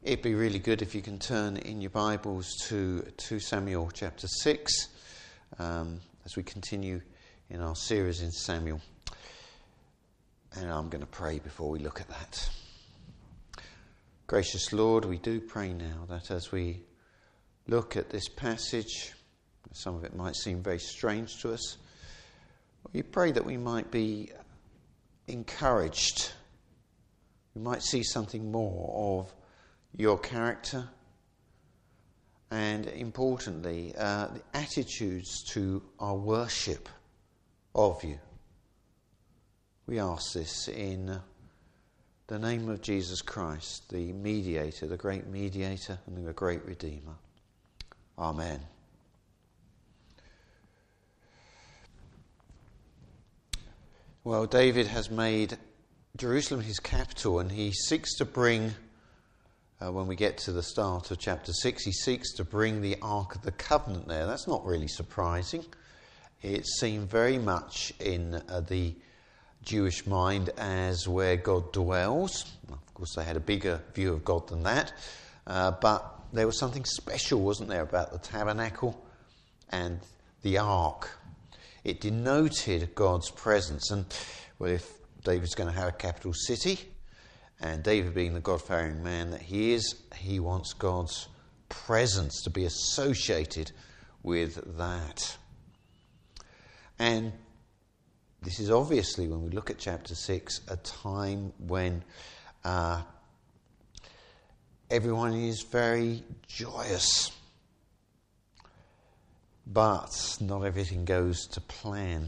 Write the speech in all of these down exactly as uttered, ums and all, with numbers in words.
It'd be really good if you can turn in your Bibles to Second Samuel chapter six um, as we continue in our series in Samuel. And I'm going to pray before we look at that. Gracious Lord, we do pray now that as we look at this passage, some of it might seem very strange to us, we pray that we might be encouraged. We might see something more of your character, and importantly, uh, the attitudes to our worship of you. We ask this in the name of Jesus Christ, the mediator, the great mediator and the great Redeemer. Amen. Well, David has made Jerusalem his capital, and he seeks to bring Uh, when we get to the start of chapter six, he seeks to bring the Ark of the Covenant there. That's not really surprising. It's seen very much in uh, the Jewish mind as where God dwells. Of course, they had a bigger view of God than that. Uh, but there was something special, wasn't there, about the tabernacle and the Ark. It denoted God's presence. And, well, if David's going to have a capital city, and David being the God-fearing man that he is, he wants God's presence to be associated with that. And this is obviously, when we look at chapter six, a time when uh, everyone is very joyous. But not everything goes to plan.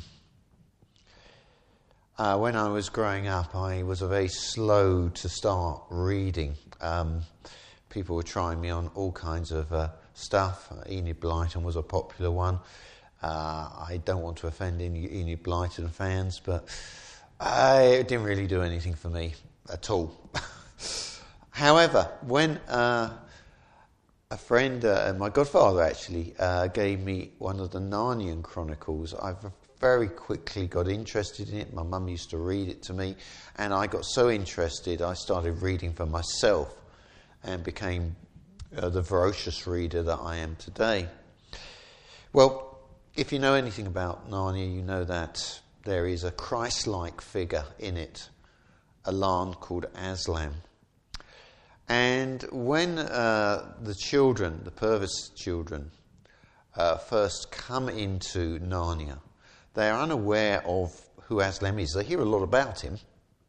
Uh, when I was growing up, I was very slow to start reading. Um, people were trying me on all kinds of uh, stuff. Enid Blyton was a popular one. Uh, I don't want to offend any Enid Blyton fans, but uh, it didn't really do anything for me at all. However, when uh, a friend, uh, my godfather actually, uh, gave me one of the Narnian Chronicles, I've very quickly got interested in it. My mum used to read it to me, and I got so interested I started reading for myself and became uh, the voracious reader that I am today. Well, if you know anything about Narnia, you know that there is a Christ-like figure in it, a Larn called Aslan. And when uh, the children, the Purvis children, uh, first come into Narnia, they are unaware of who Aslan is. They hear a lot about him,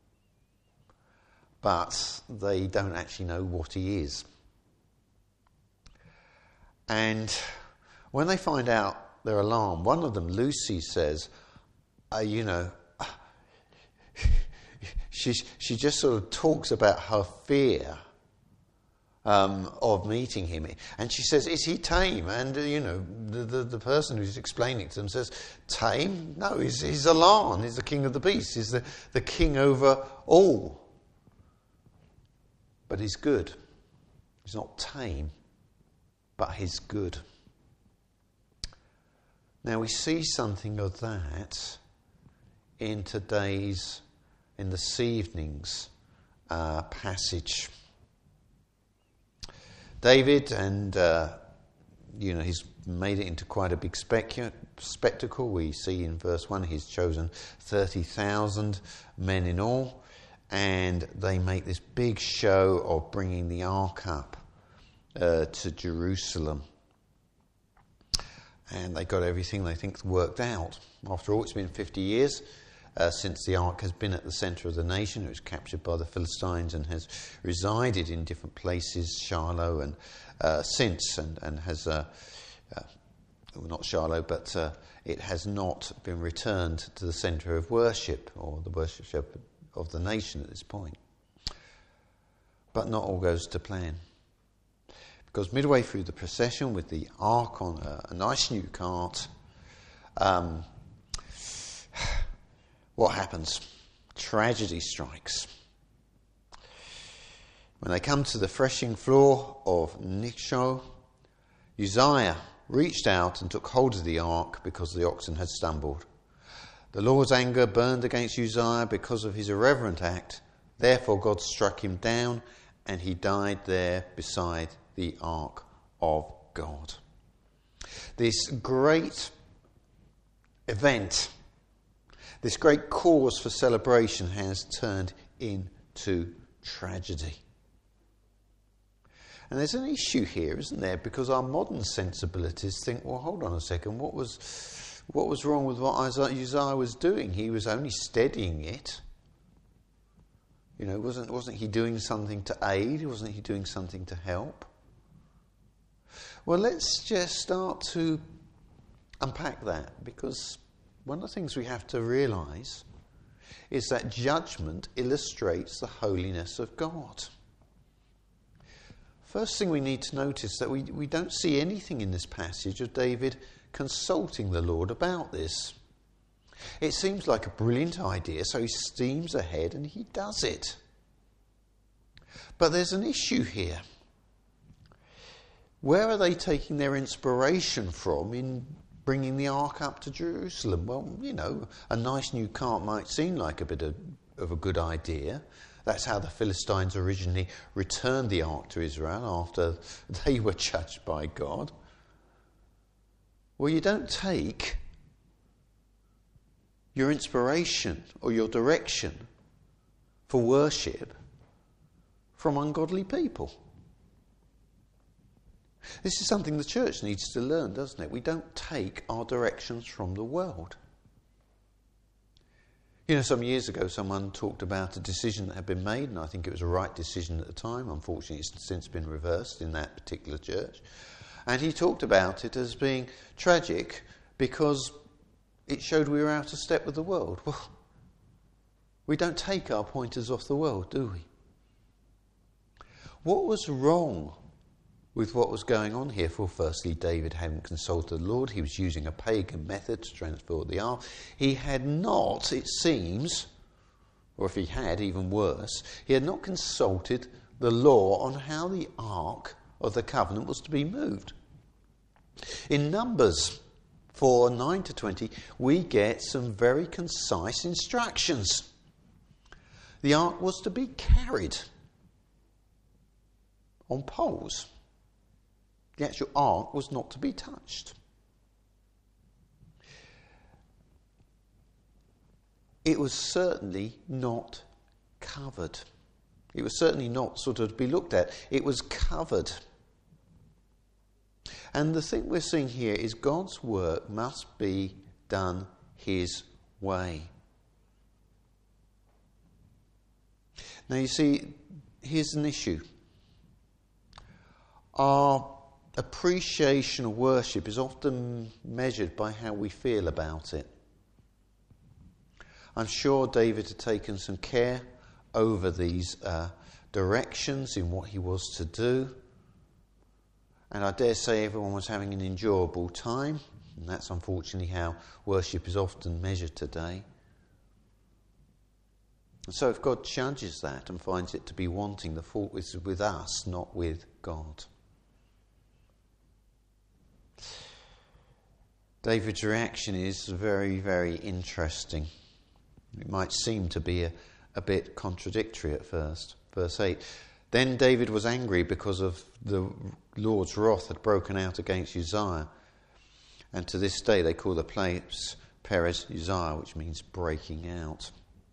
but they don't actually know what he is. And when they find out their alarm, one of them, Lucy, says, uh, you know, she, she just sort of talks about her fear Um, of meeting him, and she says, "Is he tame?" And uh, you know, the, the the person who's explaining it to them says, "Tame? No, he's he's a Larn. He's the king of the beasts. He's the, the king over all. But he's good. He's not tame, but he's good." Now we see something of that in today's, in this evening's uh, passage. David, and uh, you know, he's made it into quite a big specu- spectacle. We see in verse one, he's chosen thirty thousand men in all, and they make this big show of bringing the ark up uh, to Jerusalem. And they got everything they think worked out. After all, it's been fifty years uh, since the ark has been at the centre of the nation. It was captured by the Philistines and has resided in different places, Shiloh and uh, since, and, and has, uh, uh, well, not Shiloh, but uh, it has not been returned to the centre of worship, or the worship of the nation at this point. But not all goes to plan. Because midway through the procession with the ark on a, a nice new cart, um, what happens? Tragedy strikes. When they come to the threshing floor of Nishon, Uzziah reached out and took hold of the ark because the oxen had stumbled. The Lord's anger burned against Uzziah because of his irreverent act. Therefore God struck him down and he died there beside the ark of God. This great event, this great cause for celebration has turned into tragedy. And there's an issue here, isn't there? Because our modern sensibilities think, well, hold on a second, what was what was wrong with what Uzziah was doing? He was only steadying it. You know, wasn't wasn't he doing something to aid? Wasn't he doing something to help? Well, let's just start to unpack that, because one of the things we have to realise is that judgment illustrates the holiness of God. First thing we need to notice that we, we don't see anything in this passage of David consulting the Lord about this. It seems like a brilliant idea, so he steams ahead and he does it. But there's an issue here. Where are they taking their inspiration from in bringing the ark up to Jerusalem? Well, you know, a nice new cart might seem like a bit of, of a good idea. That's how the Philistines originally returned the ark to Israel after they were judged by God. Well, you don't take your inspiration or your direction for worship from ungodly people. This is something the church needs to learn, doesn't it? We don't take our directions from the world. You know, some years ago someone talked about a decision that had been made, and I think it was a right decision at the time. Unfortunately, it's since been reversed in that particular church. And he talked about it as being tragic because it showed we were out of step with the world. Well, we don't take our pointers off the world, do we? What was wrong with what was going on here? For firstly, David hadn't consulted the Lord. He was using a pagan method to transport the ark. He had not, it seems, or if he had, even worse, he had not consulted the law on how the ark of the covenant was to be moved. In Numbers four, nine to twenty, we get some very concise instructions. The ark was to be carried on poles. The actual ark was not to be touched. It was certainly not covered. It was certainly not sort of to be looked at. It was covered. And the thing we're seeing here is God's work must be done His way. Now you see, here's an issue. Our appreciation of worship is often measured by how we feel about it. I'm sure David had taken some care over these uh, directions in what he was to do. And I dare say everyone was having an enjoyable time. And that's unfortunately how worship is often measured today. And so if God judges that and finds it to be wanting, the fault is with us, not with God. David's reaction is very, very interesting. It might seem to be a, a bit contradictory at first. Verse eight, then David was angry because of the Lord's wrath had broken out against Uzziah. And to this day they call the place Perez Uzziah, which means breaking out.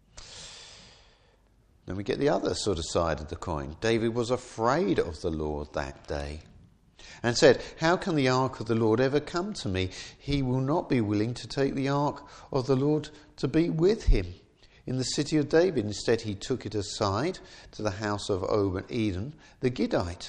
Then we get the other sort of side of the coin. David was afraid of the Lord that day and said, how can the ark of the Lord ever come to me? He will not be willing to take the ark of the Lord to be with him in the city of David. Instead, he took it aside to the house of Obed-Edom, the Gittite.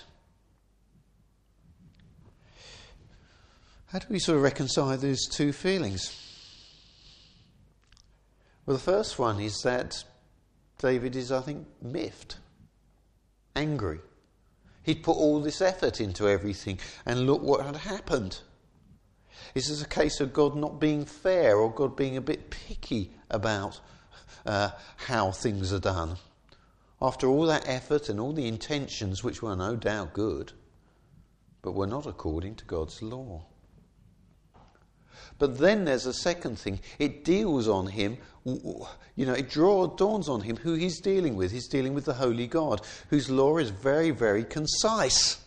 How do we sort of reconcile these two feelings? Well, the first one is that David is, I think, miffed, angry. He'd put all this effort into everything, and look what had happened. Is this a case of God not being fair, or God being a bit picky about uh, how things are done? After all that effort and all the intentions, which were no doubt good, but were not according to God's law. But then there's a second thing. It deals on him, you know, it draw, dawns on him who he's dealing with. He's dealing with the holy God, whose law is very, very concise.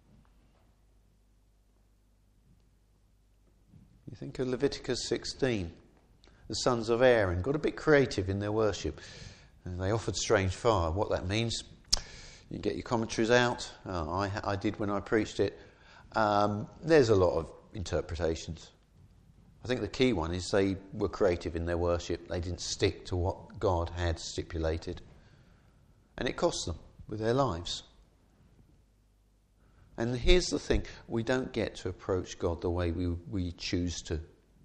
You think of Leviticus sixteen. The sons of Aaron got a bit creative in their worship. And they offered strange fire. What that means, you get your commentaries out. Uh, I, I did when I preached it. Um, there's a lot of interpretations. I think the key one is they were creative in their worship. They didn't stick to what God had stipulated. And it cost them with their lives. And here's the thing. We don't get to approach God the way we, we choose to.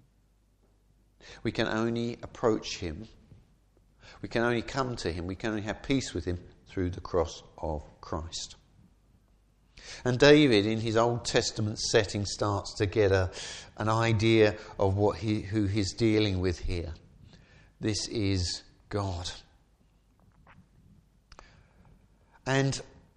We can only approach him. We can only come to him. We can only have peace with him through the cross of Christ. And David, in his Old Testament setting, starts to get a, an idea of what he, who he's dealing with here. This is God. And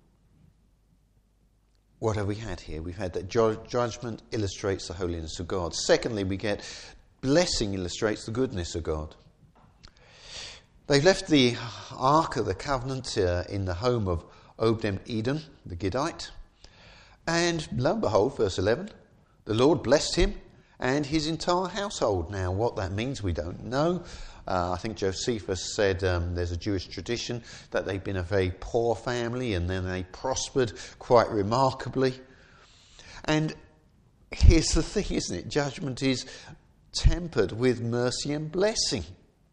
what have we had here? We've had that ju- judgment illustrates the holiness of God. Secondly, we get blessing illustrates the goodness of God. They've left the Ark of the Covenant uh, in the home of Obed-Edom, the Gittite. And lo and behold, verse eleven, the Lord blessed him and his entire household. Now, what that means, we don't know. Uh, I think Josephus said um, there's a Jewish tradition that they've been a very poor family and then they prospered quite remarkably. And here's the thing, isn't it? Judgment is tempered with mercy and blessing.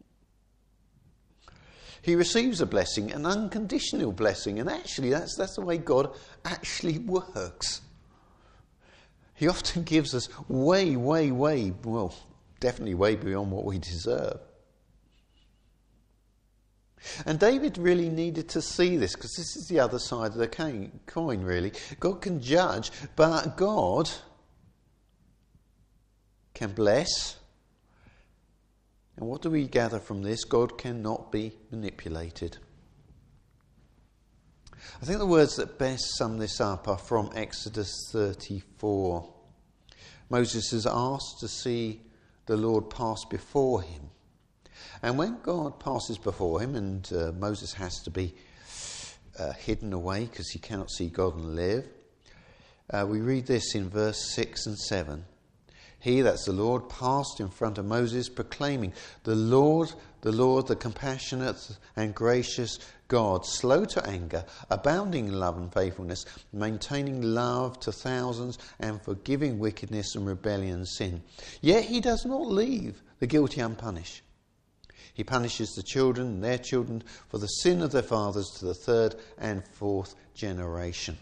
He receives a blessing, an unconditional blessing, and actually that's that's the way God actually works. He often gives us way, way, way, well, definitely way beyond what we deserve. And David really needed to see this, because this is the other side of the coin, really. God can judge, but God can bless. And what do we gather from this? God cannot be manipulated. I think the words that best sum this up are from Exodus thirty-four. Moses is asked to see the Lord pass before him. And when God passes before him, and uh, Moses has to be uh, hidden away because he cannot see God and live, uh, we read this in verse six and seven. He, that's the Lord, passed in front of Moses, proclaiming, the Lord, the Lord, the compassionate and gracious God, slow to anger, abounding in love and faithfulness, maintaining love to thousands, and forgiving wickedness and rebellion and sin. Yet he does not leave the guilty unpunished. He punishes the children and their children for the sin of their fathers to the third and fourth generation.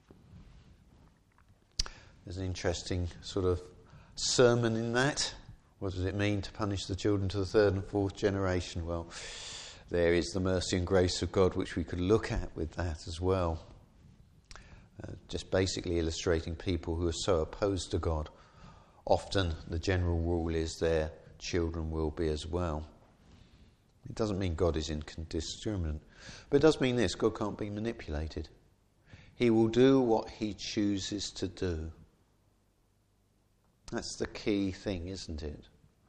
There's an interesting sort of sermon in that. What does it mean to punish the children to the third and fourth generation? Well, there is the mercy and grace of God which we could look at with that as well. Uh, just basically illustrating people who are so opposed to God. Often the general rule is their children will be as well. It doesn't mean God is indiscriminate, but it does mean this: God can't be manipulated. He will do what he chooses to do. That's the key thing, isn't it?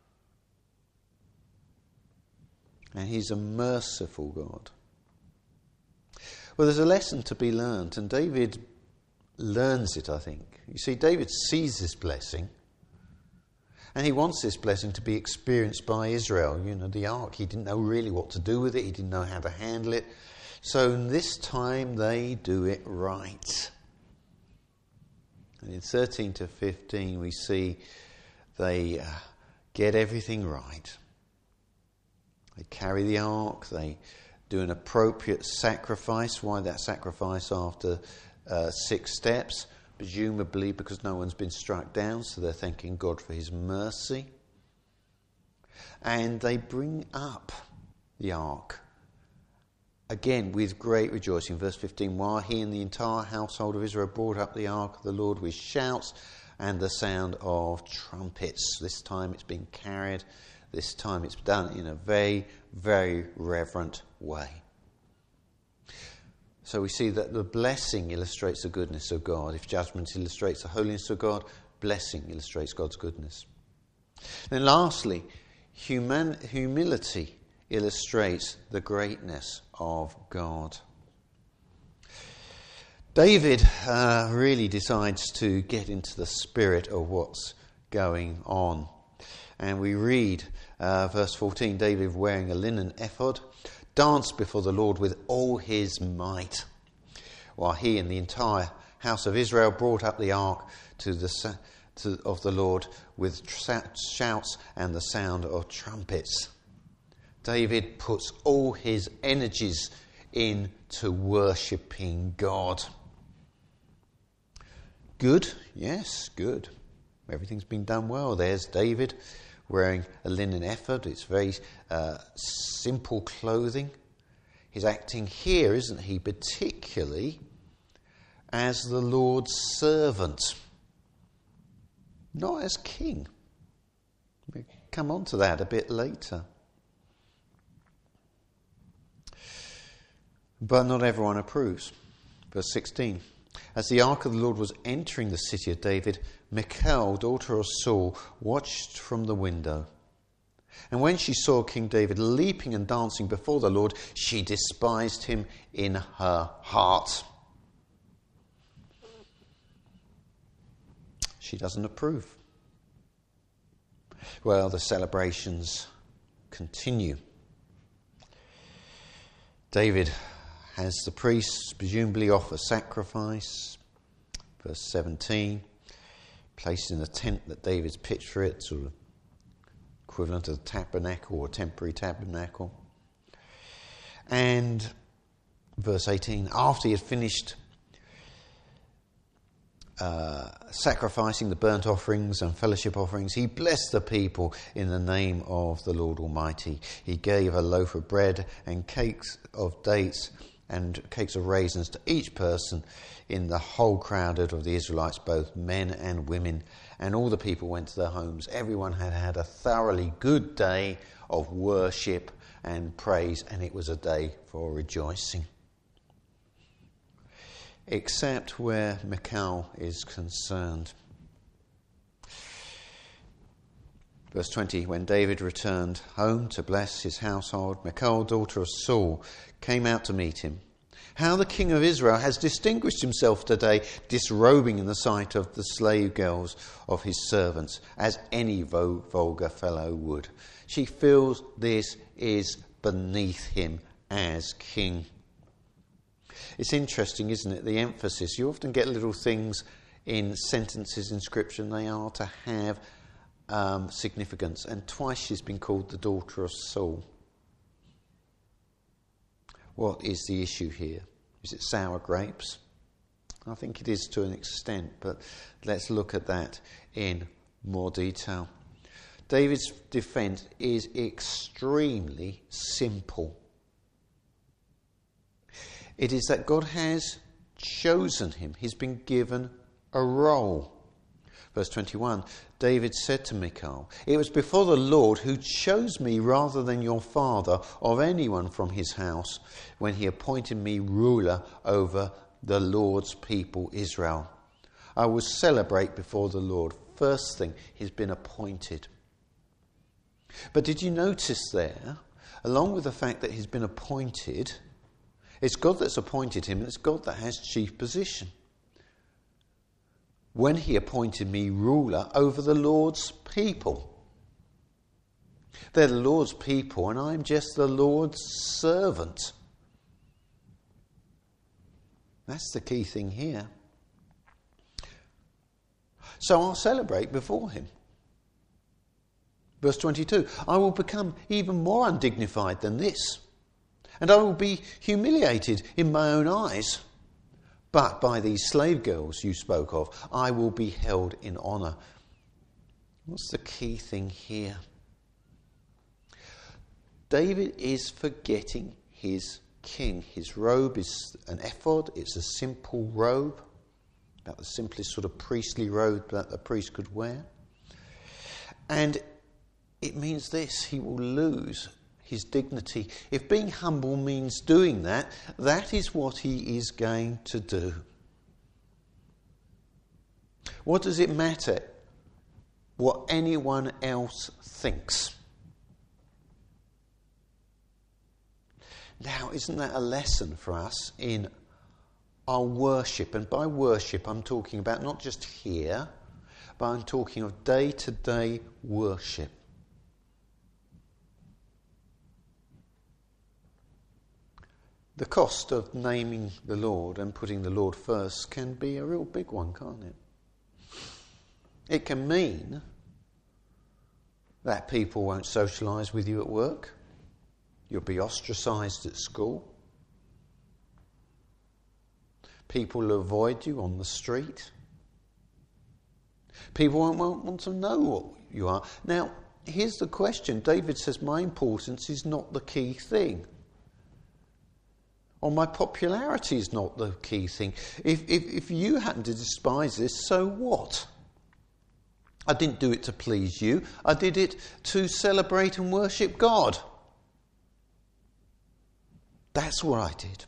And he's a merciful God. Well, there's a lesson to be learnt, and David learns it, I think. You see, David sees this blessing, and he wants this blessing to be experienced by Israel. You know, the ark, he didn't know really what to do with it. He didn't know how to handle it. So this time they do it right. And in thirteen to fifteen we see they uh, get everything right. They carry the ark, they do an appropriate sacrifice. Why that sacrifice after uh, six steps? Presumably because no one's been struck down, so they're thanking God for his mercy. And they bring up the ark, again with great rejoicing. Verse fifteen, while he and the entire household of Israel brought up the ark of the Lord with shouts and the sound of trumpets. This time it's been carried. This time it's done in a very, very reverent way. So we see that the blessing illustrates the goodness of God. If judgment illustrates the holiness of God, blessing illustrates God's goodness. Then lastly, human, humility illustrates the greatness of God. David uh, really decides to get into the spirit of what's going on. And we read uh, verse fourteen, David wearing a linen ephod, danced before the Lord with all his might, while he and the entire house of Israel brought up the ark to the to, of the Lord with shouts and the sound of trumpets. David puts all his energies into worshipping God. Good, yes, good. Everything's been done well. There's David wearing a linen ephod. It's very uh, simple clothing. He's acting here, isn't he, particularly as the Lord's servant, not as king. We'll come on to that a bit later. But not everyone approves. Verse sixteen. As the ark of the Lord was entering the city of David, Michal, daughter of Saul, watched from the window. And when she saw King David leaping and dancing before the Lord, she despised him in her heart. She doesn't approve. Well, the celebrations continue. David has the priests presumably offer sacrifice. Verse seventeen, placed in a tent that David's pitched for it, sort of equivalent to the tabernacle or temporary tabernacle. And verse eighteen, after he had finished uh, sacrificing the burnt offerings and fellowship offerings, he blessed the people in the name of the Lord Almighty. He gave a loaf of bread and cakes of dates and cakes of raisins to each person in the whole crowd of the Israelites, both men and women. And all the people went to their homes. Everyone had had a thoroughly good day of worship and praise, and it was a day for rejoicing. Except where Michal is concerned. Verse twenty, when David returned home to bless his household, Michal, daughter of Saul, came out to meet him. How the king of Israel has distinguished himself today, disrobing in the sight of the slave girls of his servants, as any vulgar fellow would. She feels this is beneath him as king. It's interesting, isn't it, the emphasis. You often get little things in sentences in Scripture, and they are to have um, significance. And twice she's been called the daughter of Saul. What is the issue here? Is it sour grapes? I think it is to an extent, but let's look at that in more detail. David's defense is extremely simple. It is that God has chosen him. He's been given a role. Verse twenty-one, David said to Michal, "It was before the Lord who chose me rather than your father of anyone from his house when he appointed me ruler over the Lord's people Israel. I will celebrate before the Lord." First thing, he's been appointed. But did you notice there, along with the fact that he's been appointed, it's God that's appointed him, and it's God that has chief position. When he appointed me ruler over the Lord's people. They're the Lord's people, and I'm just the Lord's servant. That's the key thing here. So I'll celebrate before him. Verse twenty-two, I will become even more undignified than this, and I will be humiliated in my own eyes. But by these slave girls you spoke of, I will be held in honour. What's the key thing here? David is forgetting his king. His robe is an ephod. It's a simple robe, about the simplest sort of priestly robe that a priest could wear. And it means this: he will lose his dignity. If being humble means doing that, that is what he is going to do. What does it matter what anyone else thinks. Now, isn't that a lesson for us in our worship? And by worship, I'm talking about not just here, but I'm talking of day-to-day worship. The cost of naming the Lord and putting the Lord first can be a real big one, can't it? It can mean that people won't socialise with you at work. You'll be ostracised at school. People will avoid you on the street. People won't want to know what you are. Now, here's the question. David says, my importance is not the key thing. Or my popularity is not the key thing. If, if, if you happen to despise this, so what? I didn't do it to please you. I did it to celebrate and worship God. That's what I did.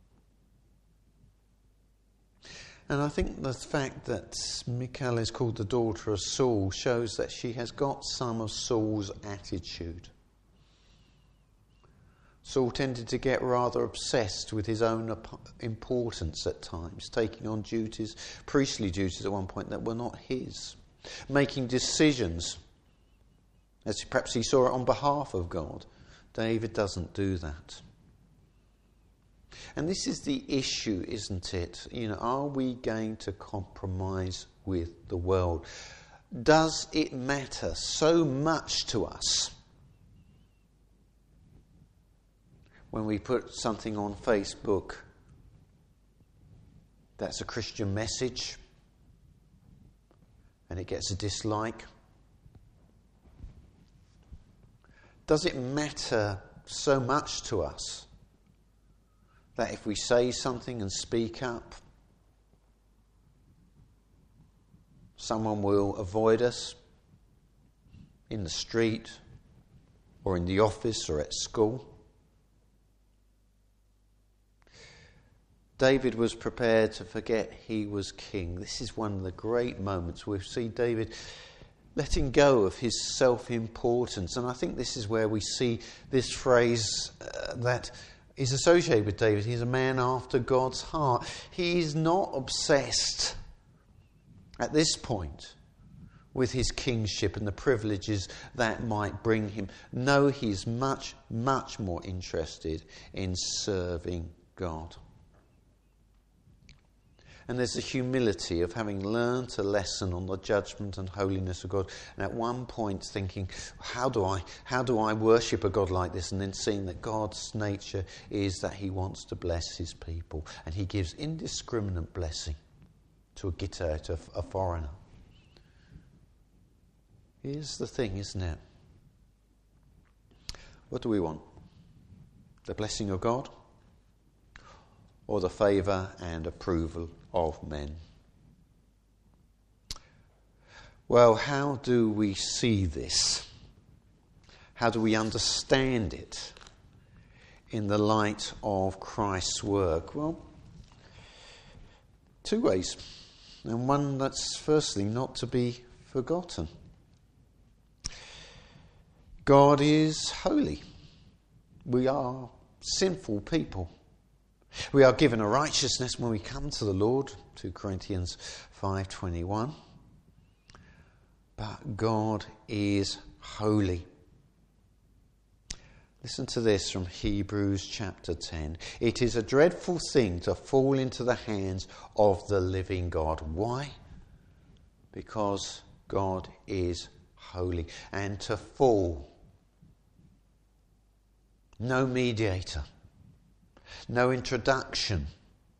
And I think the fact that Michal is called the daughter of Saul shows that she has got some of Saul's attitude. Saul tended to get rather obsessed with his own importance at times, taking on duties, priestly duties at one point that were not his, making decisions as perhaps he saw it on behalf of God. David doesn't do that. And this is the issue, isn't it? You know, are we going to compromise with the world? Does it matter so much to us when we put something on Facebook that's a Christian message and it gets a dislike? Does it matter so much to us that if we say something and speak up, someone will avoid us in the street or in the office or at school? David was prepared to forget he was king. This is one of the great moments we see David letting go of his self-importance. And I think this is where we see this phrase uh, that is associated with David. He's a man after God's heart. He's not obsessed at this point with his kingship and the privileges that might bring him. No, he's much, much more interested in serving God. And there's the humility of having learned a lesson on the judgment and holiness of God, and at one point thinking, how do I how do I worship a God like this? And then seeing that God's nature is that he wants to bless his people, and he gives indiscriminate blessing to a Gittite, to a foreigner. Here's the thing, isn't it? What do we want? The blessing of God, or the favour and approval of men? Well, how do we see this? How do we understand it in the light of Christ's work? Well, two ways. And one that's firstly not to be forgotten. God is holy. We are sinful people. We are given a righteousness when we come to the Lord, Second Corinthians five twenty-one. But God is holy. Listen to this from Hebrews chapter ten. It is a dreadful thing to fall into the hands of the living God. Why? Because God is holy. And to fall, no mediator, no introduction.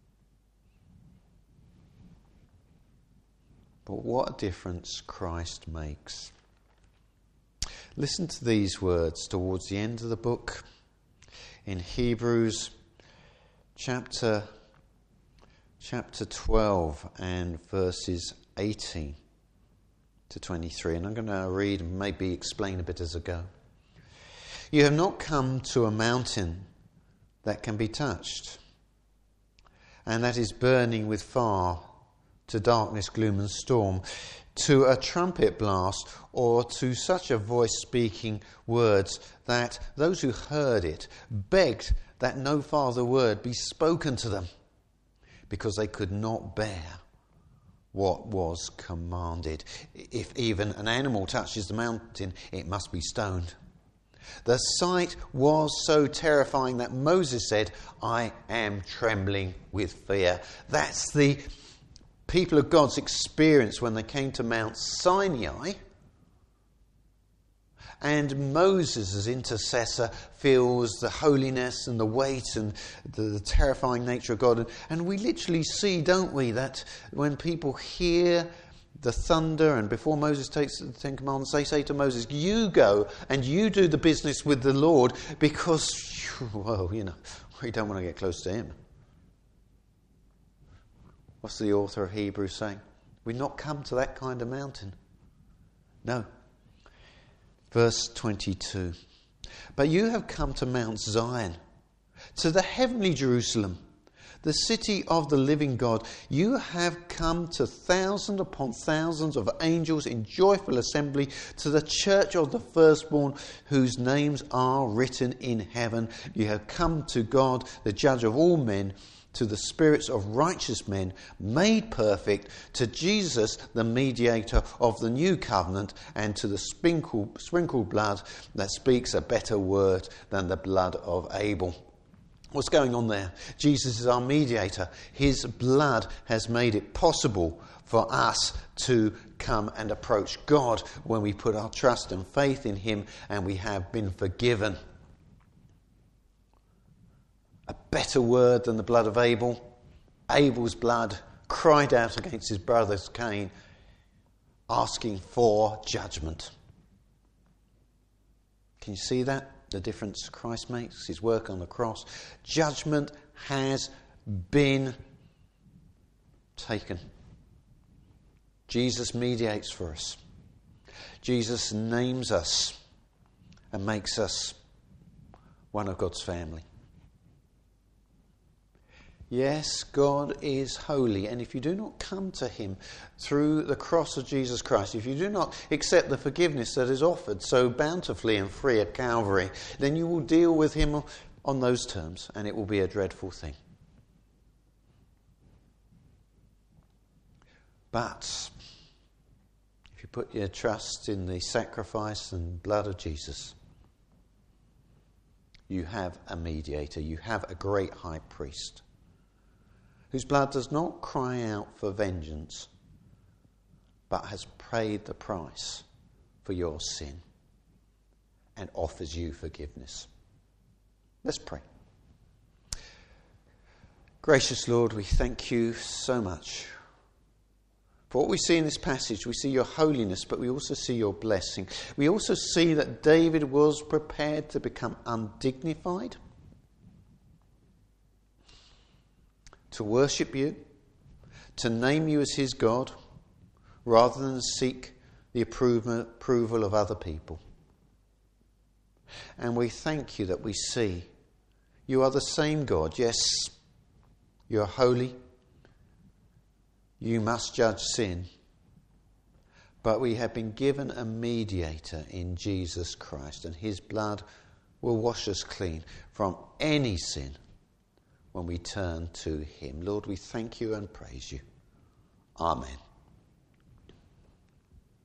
But what a difference Christ makes. Listen to these words towards the end of the book in Hebrews chapter chapter twelve and verses eighteen to twenty-three. And I'm going to read and maybe explain a bit as I go. You have not come to a mountain that can be touched, and that is burning with fire, to darkness, gloom and storm, to a trumpet blast, or to such a voice speaking words that those who heard it begged that no farther word be spoken to them, because they could not bear what was commanded. If even an animal touches the mountain, it must be stoned. The sight was so terrifying that Moses said, I am trembling with fear. That's the people of God's experience when they came to Mount Sinai. And Moses, as intercessor, feels the holiness and the weight and the, the terrifying nature of God. And, and we literally see, don't we, that when people hear the thunder and before Moses takes the Ten Commandments, they say to Moses, you go and you do the business with the Lord because, well, you know, we don't want to get close to him. What's the author of Hebrews saying? We've not come to that kind of mountain. No. Verse twenty-two. But you have come to Mount Zion, to the heavenly Jerusalem, the city of the living God. You have come to thousands upon thousands of angels in joyful assembly, to the church of the firstborn, whose names are written in heaven. You have come to God, the judge of all men, to the spirits of righteous men made perfect, to Jesus, the mediator of the new covenant, and to the sprinkled, sprinkled blood that speaks a better word than the blood of Abel. What's going on there? Jesus is our mediator. His blood has made it possible for us to come and approach God when we put our trust and faith in him and we have been forgiven. A better word than the blood of Abel. Abel's blood cried out against his brother Cain, asking for judgment. Can you see that? The difference Christ makes, his work on the cross. Judgment has been taken. Jesus mediates for us. Jesus names us and makes us one of God's family. Yes, God is holy, and if you do not come to him through the cross of Jesus Christ, if you do not accept the forgiveness that is offered so bountifully and free at Calvary, then you will deal with him on those terms, and it will be a dreadful thing. But if you put your trust in the sacrifice and blood of Jesus, you have a mediator, you have a great high priest, whose blood does not cry out for vengeance, but has paid the price for your sin and offers you forgiveness. Let's pray. Gracious Lord, we thank you so much for what we see in this passage. We see your holiness, but we also see your blessing. We also see that David was prepared to become undignified, to worship you, to name you as his God, rather than seek the approval of other people. And we thank you that we see you are the same God. Yes, you are holy. You must judge sin. But we have been given a mediator in Jesus Christ, and his blood will wash us clean from any sin when we turn to him. Lord, we thank you and praise you. Amen.